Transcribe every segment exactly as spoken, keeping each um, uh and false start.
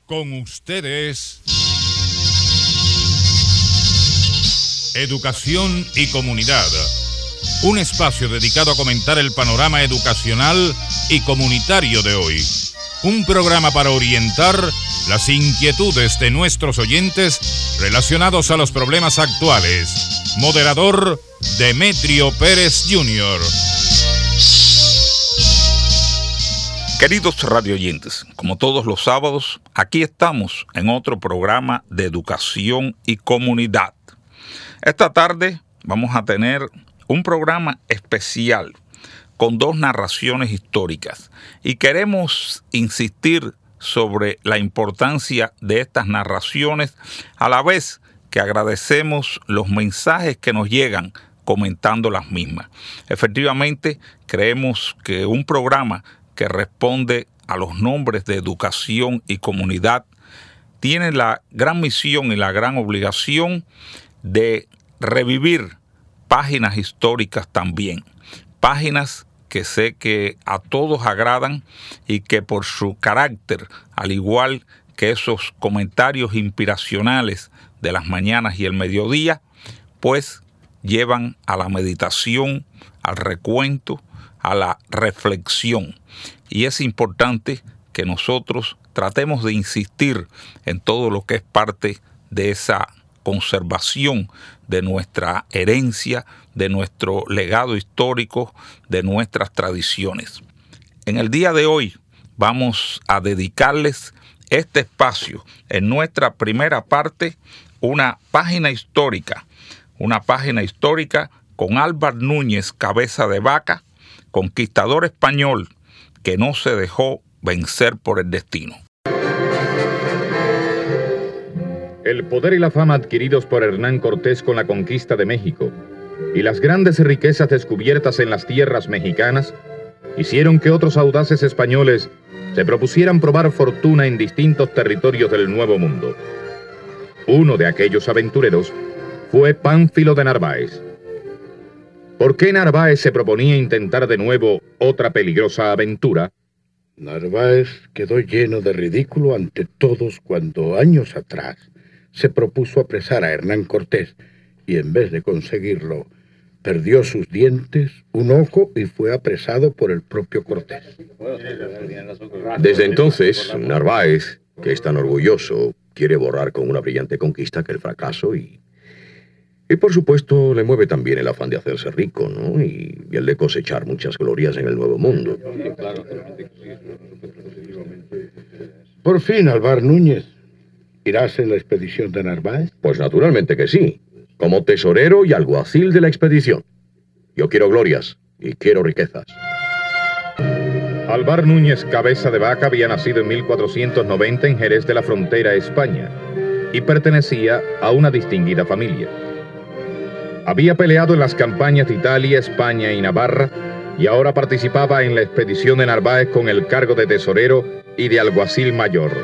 Con ustedes, Educación y Comunidad, un espacio dedicado a comentar el panorama educacional y comunitario de hoy. Un programa para orientar las inquietudes de nuestros oyentes relacionados a los problemas actuales. Moderador, Demetrio Pérez junior Queridos radioyentes, como todos los sábados, aquí estamos en otro programa de educación y comunidad. Esta tarde vamos a tener un programa especial con dos narraciones históricas y queremos insistir sobre la importancia de estas narraciones, a la vez que agradecemos los mensajes que nos llegan comentando las mismas. Efectivamente, creemos que un programa que responde a los nombres de educación y comunidad tiene la gran misión y la gran obligación de revivir páginas históricas también, páginas que sé que a todos agradan y que por su carácter, al igual que esos comentarios inspiracionales de las mañanas y el mediodía, pues llevan a la meditación, al recuento, a la reflexión. Y es importante que nosotros tratemos de insistir en todo lo que es parte de esa conservación de nuestra herencia, de nuestro legado histórico, de nuestras tradiciones. En el día de hoy vamos a dedicarles este espacio, en nuestra primera parte, una página histórica, una página histórica con Álvar Núñez Cabeza de Vaca, conquistador español que no se dejó vencer por el destino. El poder y la fama adquiridos por Hernán Cortés con la conquista de México y las grandes riquezas descubiertas en las tierras mexicanas hicieron que otros audaces españoles se propusieran probar fortuna en distintos territorios del Nuevo Mundo. Uno de aquellos aventureros fue Pánfilo de Narváez. ¿Por qué Narváez se proponía intentar de nuevo otra peligrosa aventura? Narváez quedó lleno de ridículo ante todos cuando años atrás se propuso apresar a Hernán Cortés y en vez de conseguirlo, perdió sus dientes, un ojo y fue apresado por el propio Cortés. Desde entonces, Narváez, que es tan orgulloso, quiere borrar con una brillante conquista que el fracaso y... Y por supuesto le mueve también el afán de hacerse rico, ¿no? Y, y el de cosechar muchas glorias en el Nuevo Mundo. Por fin, Álvar Núñez, ¿irás en la expedición de Narváez? Pues naturalmente que sí, como tesorero y alguacil de la expedición. Yo quiero glorias y quiero riquezas. Álvar Núñez Cabeza de Vaca había nacido en mil cuatrocientos noventa en Jerez de la Frontera, España, y pertenecía a una distinguida familia. Había peleado en las campañas de Italia, España y Navarra, y ahora participaba en la expedición de Narváez con el cargo de tesorero y de alguacil mayor.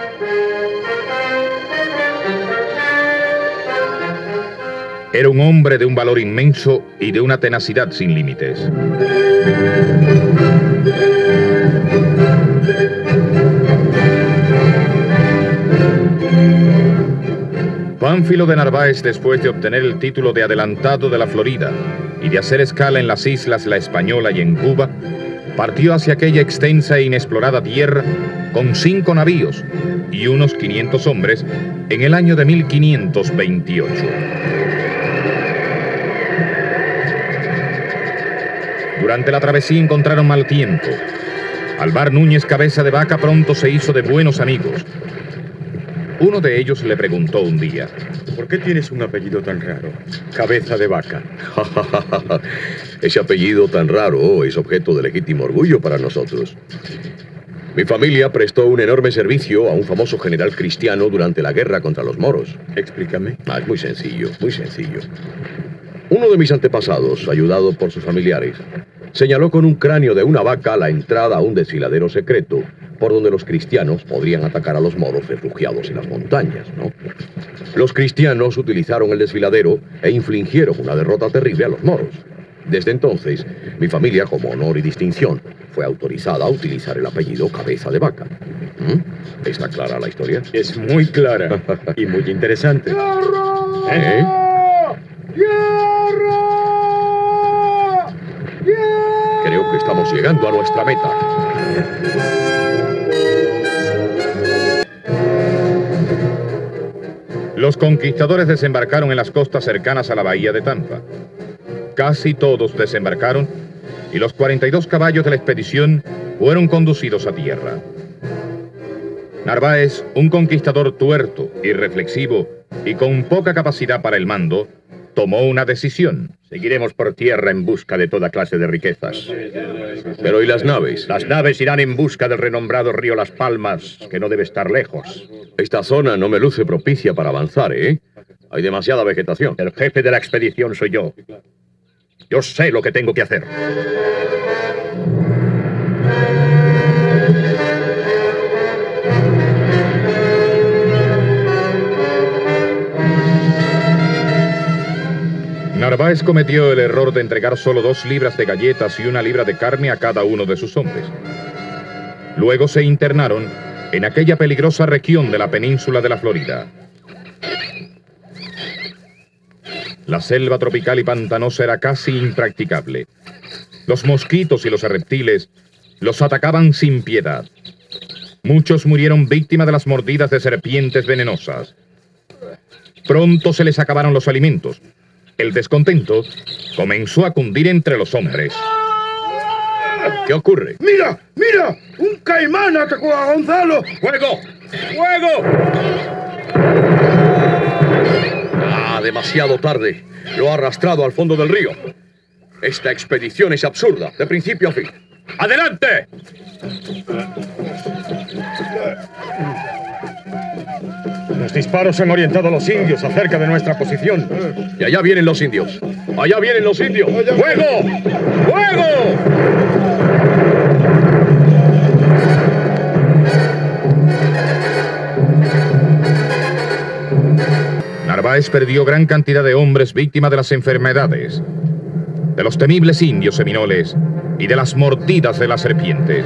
Era un hombre de un valor inmenso y de una tenacidad sin límites. Pánfilo de Narváez, después de obtener el título de adelantado de la Florida y de hacer escala en las islas La Española y en Cuba, partió hacia aquella extensa e inexplorada tierra con cinco navíos y unos quinientos hombres en el año de mil quinientos veintiocho. Durante la travesía encontraron mal tiempo. Álvar Núñez Cabeza de Vaca pronto se hizo de buenos amigos. Uno de ellos le preguntó un día: ¿por qué tienes un apellido tan raro? Cabeza de Vaca. Ese apellido tan raro es objeto de legítimo orgullo para nosotros. Mi familia prestó un enorme servicio a un famoso general cristiano durante la guerra contra los moros. Explícame. Ah, es muy sencillo, muy sencillo. Uno de mis antepasados, ayudado por sus familiares, señaló con un cráneo de una vaca la entrada a un desfiladero secreto por donde los cristianos podrían atacar a los moros refugiados en las montañas, ¿no? Los cristianos utilizaron el desfiladero e infligieron una derrota terrible a los moros. Desde entonces, mi familia, como honor y distinción, fue autorizada a utilizar el apellido Cabeza de Vaca. ¿Mm? ¿Está clara la historia? Es muy clara y muy interesante. ¿Eh? Creo que estamos llegando a nuestra meta. Los conquistadores desembarcaron en las costas cercanas a la bahía de Tampa. Casi todos desembarcaron y los cuarenta y dos caballos de la expedición fueron conducidos a tierra. Narváez, un conquistador tuerto, irreflexivo y con poca capacidad para el mando, tomó una decisión. Seguiremos por tierra en busca de toda clase de riquezas. Pero ¿y las naves? Las naves irán en busca del renombrado río Las Palmas, que no debe estar lejos. Esta zona no me luce propicia para avanzar, ¿eh? Hay demasiada vegetación. El jefe de la expedición soy yo. Yo sé lo que tengo que hacer. Narváez cometió el error de entregar solo dos libras de galletas y una libra de carne a cada uno de sus hombres. Luego se internaron en aquella peligrosa región de la península de la Florida. La selva tropical y pantanosa era casi impracticable. Los mosquitos y los reptiles los atacaban sin piedad. Muchos murieron víctimas de las mordidas de serpientes venenosas. Pronto se les acabaron los alimentos. El descontento comenzó a cundir entre los hombres. ¿Qué ocurre? ¡Mira! ¡Mira! ¡Un caimán atacó a Gonzalo! ¡Fuego! ¡Fuego! Ah, demasiado tarde. Lo ha arrastrado al fondo del río. Esta expedición es absurda, de principio a fin. ¡Adelante! Los disparos han orientado a los indios acerca de nuestra posición. Y allá vienen los indios. Allá vienen los indios. ¡Fuego! ¡Fuego! Narváez perdió gran cantidad de hombres víctimas de las enfermedades, de los temibles indios seminoles y de las mordidas de las serpientes.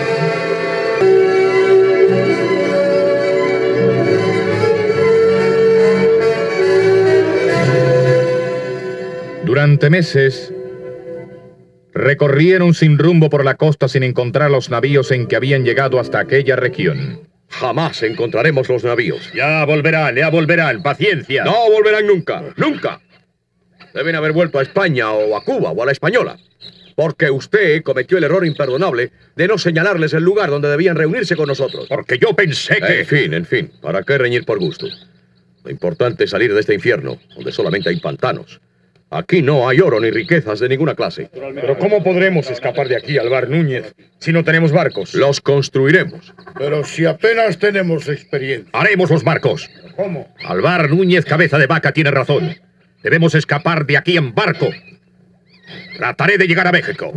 Durante meses, recorrieron sin rumbo por la costa sin encontrar los navíos en que habían llegado hasta aquella región. Jamás encontraremos los navíos. Ya volverán, ya volverán. Paciencia. No volverán nunca, nunca. Deben haber vuelto a España o a Cuba o a la Española. Porque usted cometió el error imperdonable de no señalarles el lugar donde debían reunirse con nosotros. Porque yo pensé que... En fin, en fin. ¿Para qué reñir por gusto? Lo importante es salir de este infierno, donde solamente hay pantanos. Aquí no hay oro ni riquezas de ninguna clase. Pero ¿cómo podremos escapar de aquí, Alvar Núñez, si no tenemos barcos? Los construiremos. Pero si apenas tenemos experiencia. Haremos los barcos. ¿Cómo? Alvar Núñez Cabeza de Vaca tiene razón. Debemos escapar de aquí en barco. Trataré de llegar a México.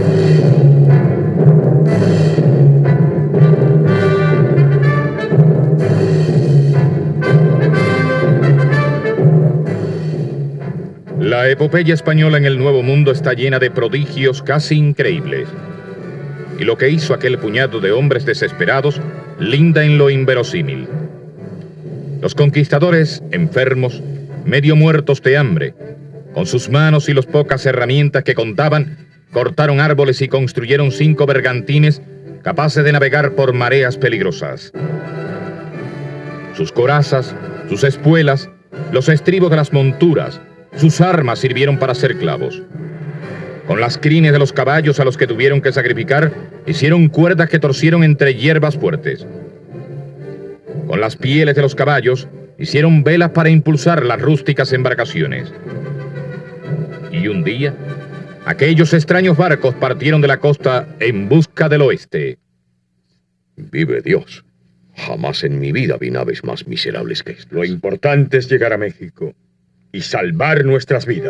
La epopeya española en el Nuevo Mundo está llena de prodigios casi increíbles. Y lo que hizo aquel puñado de hombres desesperados linda en lo inverosímil. Los conquistadores, enfermos, medio muertos de hambre, con sus manos y las pocas herramientas que contaban, cortaron árboles y construyeron cinco bergantines capaces de navegar por mareas peligrosas. Sus corazas, sus espuelas, los estribos de las monturas, sus armas sirvieron para hacer clavos. Con las crines de los caballos a los que tuvieron que sacrificar, hicieron cuerdas que torcieron entre hierbas fuertes. Con las pieles de los caballos, hicieron velas para impulsar las rústicas embarcaciones. Y un día, aquellos extraños barcos partieron de la costa en busca del oeste. Vive Dios. Jamás en mi vida vi naves más miserables que estas. Lo importante es llegar a México y salvar nuestras vidas.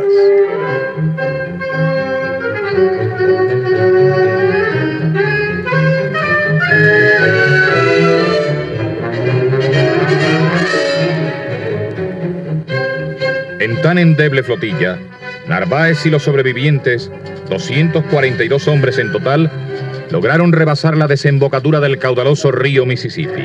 En tan endeble flotilla, Narváez y los sobrevivientes, doscientos cuarenta y dos hombres en total, lograron rebasar la desembocadura del caudaloso río Mississippi.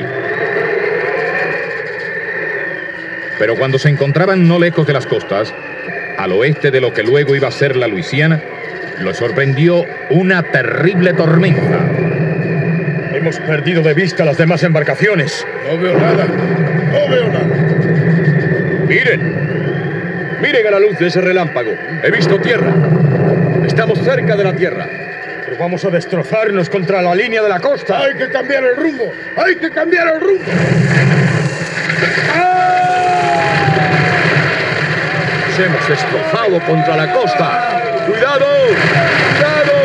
Pero cuando se encontraban no lejos de las costas, al oeste de lo que luego iba a ser la Luisiana, lo sorprendió una terrible tormenta. Hemos perdido de vista las demás embarcaciones. No veo nada. No veo nada. Miren. Miren a la luz de ese relámpago. He visto tierra. Estamos cerca de la tierra. Pero vamos a destrozarnos contra la línea de la costa. Hay que cambiar el rumbo. Hay que cambiar el rumbo. Nos hemos destrozado contra la costa. ¡Cuidado! ¡Cuidado!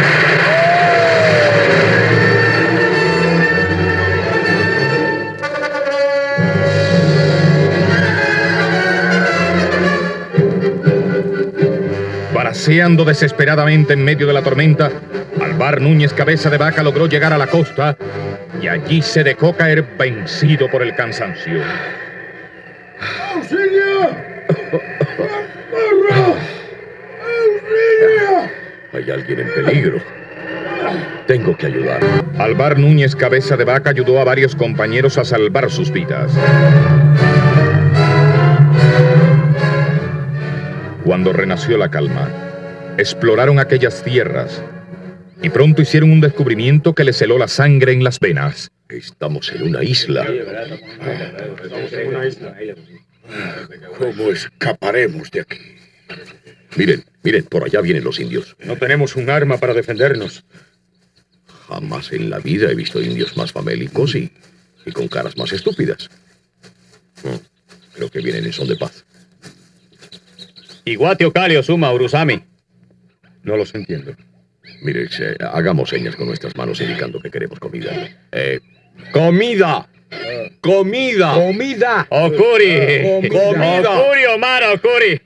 Baraceando desesperadamente en medio de la tormenta, Alvar Núñez Cabeza de Vaca logró llegar a la costa y allí se dejó caer vencido por el cansancio. ¡Auxilio! ¡Socorro! ¡Auxilio! Hay alguien en peligro. Tengo que ayudar. Alvar Núñez Cabeza de Vaca ayudó a varios compañeros a salvar sus vidas. Cuando renació la calma, exploraron aquellas tierras y pronto hicieron un descubrimiento que les heló la sangre en las venas. Estamos en una isla. ¿Cómo escaparemos de aquí? Miren, miren, por allá vienen los indios. No tenemos un arma para defendernos. Jamás en la vida he visto indios más famélicos y, y con caras más estúpidas. Oh, creo que vienen en son de paz. Iguate Ocalio Suma Urusami. No los entiendo. Mire, eh, hagamos señas con nuestras manos indicando que queremos comida. Eh, ¡Comida! ¡Comida! ¡Comida! ¡Ocuri! ¡Comida! ¡Ocuri, Omar, Ocuri!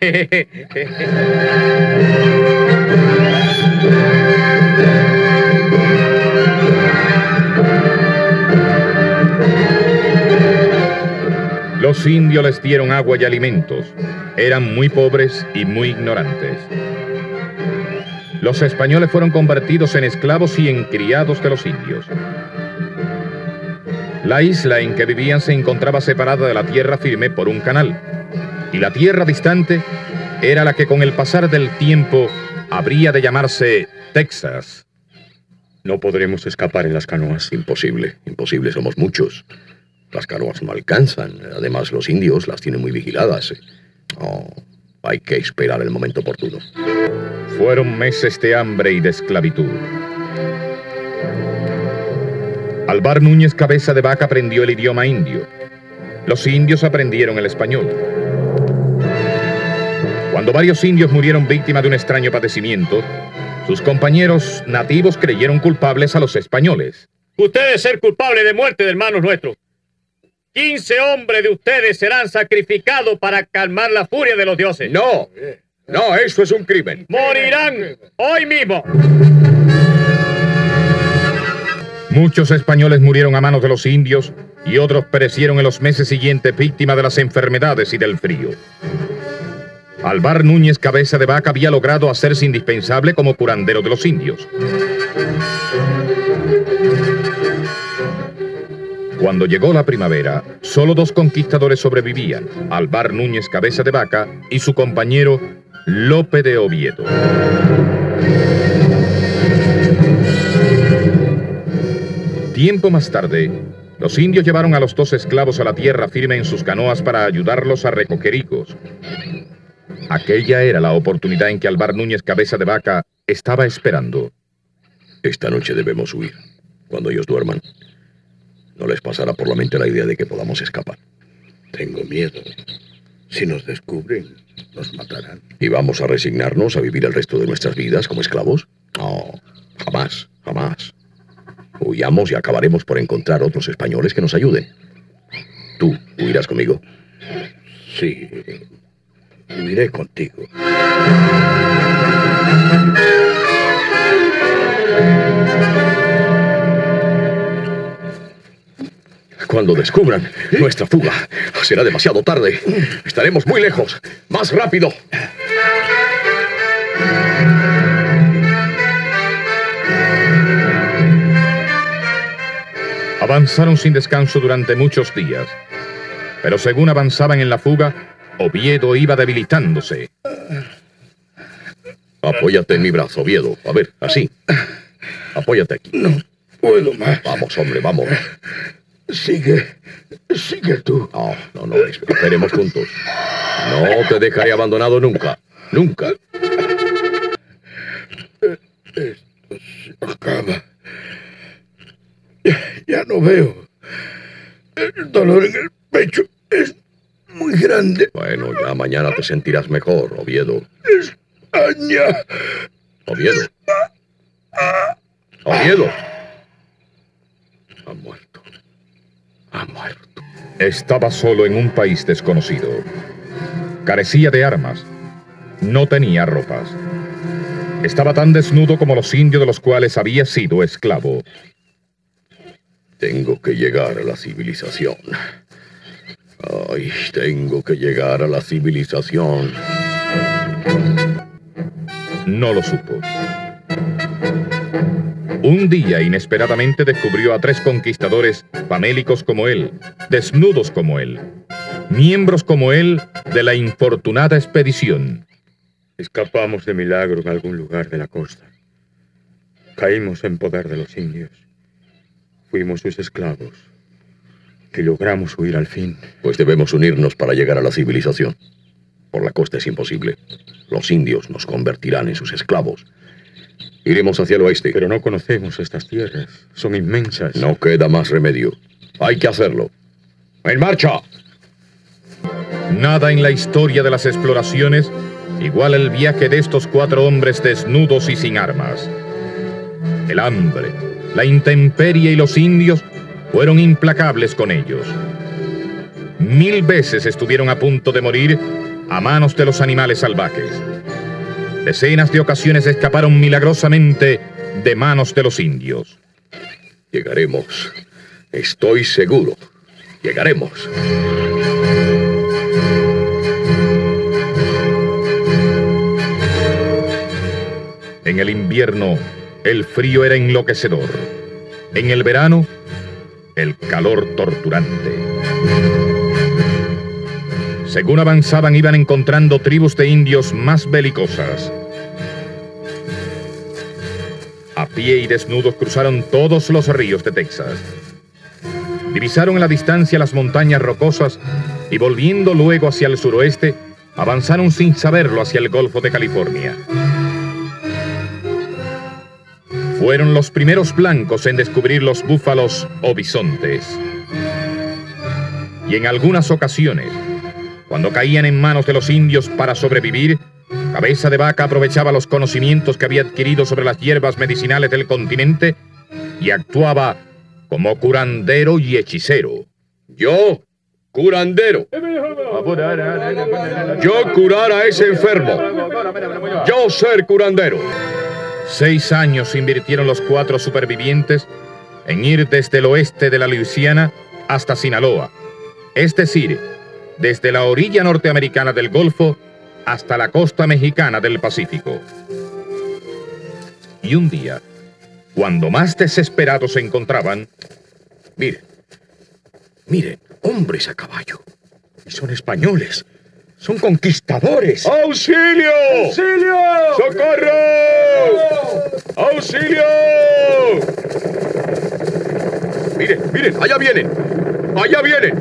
Los indios les dieron agua y alimentos. Eran muy pobres y muy ignorantes. Los españoles fueron convertidos en esclavos y en criados de los indios. La isla en que vivían se encontraba separada de la tierra firme por un canal, y la tierra distante era la que con el pasar del tiempo habría de llamarse Texas. No podremos escapar en las canoas. Imposible, imposible, somos muchos. Las canoas no alcanzan. Además, los indios las tienen muy vigiladas. Oh, hay que esperar el momento oportuno. Fueron meses de hambre y de esclavitud. Alvar Núñez Cabeza de Vaca aprendió el idioma indio. Los indios aprendieron el español. Cuando varios indios murieron víctimas de un extraño padecimiento, sus compañeros nativos creyeron culpables a los españoles. Ustedes ser culpables de muerte de hermanos nuestros. Quince hombres de ustedes serán sacrificados para calmar la furia de los dioses. ¡No! ¡No, eso es un crimen! ¡Morirán hoy mismo! Muchos españoles murieron a manos de los indios y otros perecieron en los meses siguientes víctimas de las enfermedades y del frío. Alvar Núñez Cabeza de Vaca había logrado hacerse indispensable como curandero de los indios. Cuando llegó la primavera, solo dos conquistadores sobrevivían, Alvar Núñez Cabeza de Vaca y su compañero Lope de Oviedo. Tiempo más tarde, los indios llevaron a los dos esclavos a la tierra firme en sus canoas para ayudarlos a recoger higos. Aquella era la oportunidad en que Alvar Núñez Cabeza de Vaca estaba esperando. Esta noche debemos huir. Cuando ellos duerman, no les pasará por la mente la idea de que podamos escapar. Tengo miedo. Si nos descubren, nos matarán. ¿Y vamos a resignarnos a vivir el resto de nuestras vidas como esclavos? No, jamás, jamás. Huyamos y acabaremos por encontrar otros españoles que nos ayuden. ¿Tú huirás conmigo? Sí, iré contigo. Cuando descubran nuestra fuga, será demasiado tarde. Estaremos muy lejos. ¡Más rápido! Avanzaron sin descanso durante muchos días, pero según avanzaban en la fuga, Oviedo iba debilitándose. Apóyate en mi brazo, Oviedo. A ver, así. Apóyate aquí. No puedo más. Vamos, hombre, vamos. Sigue. Sigue tú. No, no, no, esperemos juntos. No te dejaré abandonado nunca. Nunca. Esto se acaba. Ya, ya no veo. El dolor en el pecho es muy grande. Bueno, ya mañana te sentirás mejor, Oviedo. España. Oviedo. Oviedo. Ha muerto. Ha muerto. Estaba solo en un país desconocido. Carecía de armas. No tenía ropas. Estaba tan desnudo como los indios de los cuales había sido esclavo. Tengo que llegar a la civilización. Ay, tengo que llegar a la civilización. No lo supo. Un día, inesperadamente, descubrió a tres conquistadores famélicos como él, desnudos como él, miembros como él de la infortunada expedición. Escapamos de milagro en algún lugar de la costa. Caímos en poder de los indios. Fuimos sus esclavos. Y logramos huir al fin. Pues debemos unirnos para llegar a la civilización. Por la costa es imposible. Los indios nos convertirán en sus esclavos. Iremos hacia el oeste. Pero no conocemos estas tierras. Son inmensas. No queda más remedio. Hay que hacerlo. ¡En marcha! Nada en la historia de las exploraciones iguala el viaje de estos cuatro hombres desnudos y sin armas. El hambre, la intemperie y los indios fueron implacables con ellos. Mil veces estuvieron a punto de morir a manos de los animales salvajes. Decenas de ocasiones escaparon milagrosamente de manos de los indios. Llegaremos. Estoy seguro. Llegaremos. En el invierno, el frío era enloquecedor. En el verano, el calor torturante. Según avanzaban, iban encontrando tribus de indios más belicosas. A pie y desnudos cruzaron todos los ríos de Texas. Divisaron en la distancia las montañas rocosas y volviendo luego hacia el suroeste, avanzaron sin saberlo hacia el Golfo de California. Fueron los primeros blancos en descubrir los búfalos o bisontes. Y en algunas ocasiones, cuando caían en manos de los indios para sobrevivir, Cabeza de Vaca aprovechaba los conocimientos que había adquirido sobre las hierbas medicinales del continente y actuaba como curandero y hechicero. Yo, curandero. Yo curar a ese enfermo. Yo ser curandero. Seis años invirtieron los cuatro supervivientes en ir desde el oeste de la Luisiana hasta Sinaloa, es decir, desde la orilla norteamericana del Golfo hasta la costa mexicana del Pacífico. Y un día, cuando más desesperados se encontraban, miren, miren, hombres a caballo. Y son españoles. Son conquistadores. ¡Auxilio! ¡Auxilio! ¡Socorro! ¡Auxilio! Miren, miren, allá vienen. Allá vienen.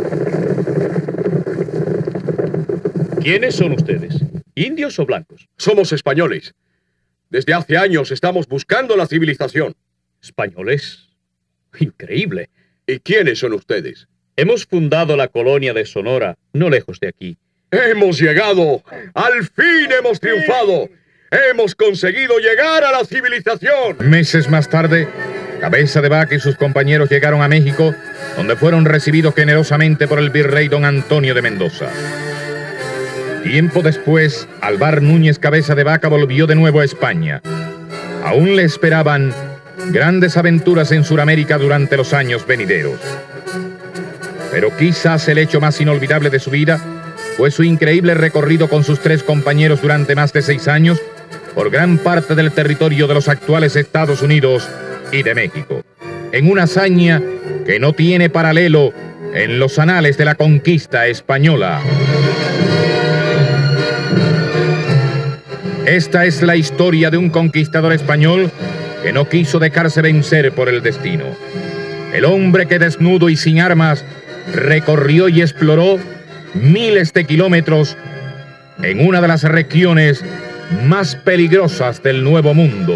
¿Quiénes son ustedes? ¿Indios o blancos? Somos españoles. Desde hace años estamos buscando la civilización. ¿Españoles? Increíble. ¿Y quiénes son ustedes? Hemos fundado la colonia de Sonora, no lejos de aquí. ¡Hemos llegado! ¡Al fin hemos triunfado! ¡Hemos conseguido llegar a la civilización! Meses más tarde, Cabeza de Vaca y sus compañeros llegaron a México, donde fueron recibidos generosamente por el virrey don Antonio de Mendoza. Tiempo después, Alvar Núñez Cabeza de Vaca volvió de nuevo a España. Aún le esperaban grandes aventuras en Sudamérica durante los años venideros. Pero quizás el hecho más inolvidable de su vida fue su increíble recorrido con sus tres compañeros durante más de seis años por gran parte del territorio de los actuales Estados Unidos y de México. en una hazaña que no tiene paralelo en los anales de la conquista española. Esta es la historia de un conquistador español que no quiso dejarse vencer por el destino. El hombre que desnudo y sin armas recorrió y exploró miles de kilómetros en una de las regiones más peligrosas del Nuevo Mundo.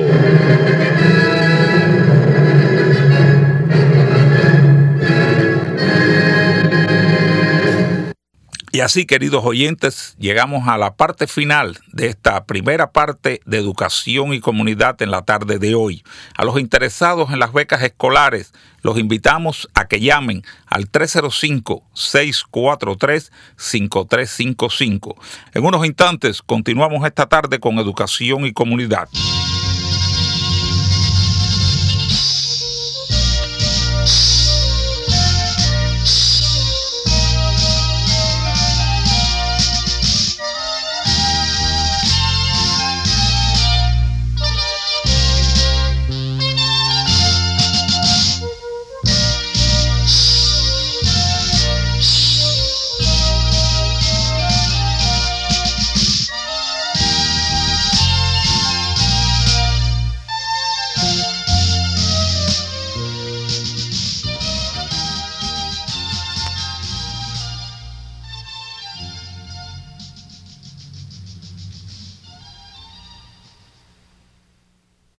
Y así, queridos oyentes, llegamos a la parte final de esta primera parte de Educación y Comunidad en la tarde de hoy. A los interesados en las becas escolares, los invitamos a que llamen al tres cero cinco, seis cuatro tres, cinco tres cinco cinco. En unos instantes continuamos esta tarde con Educación y Comunidad.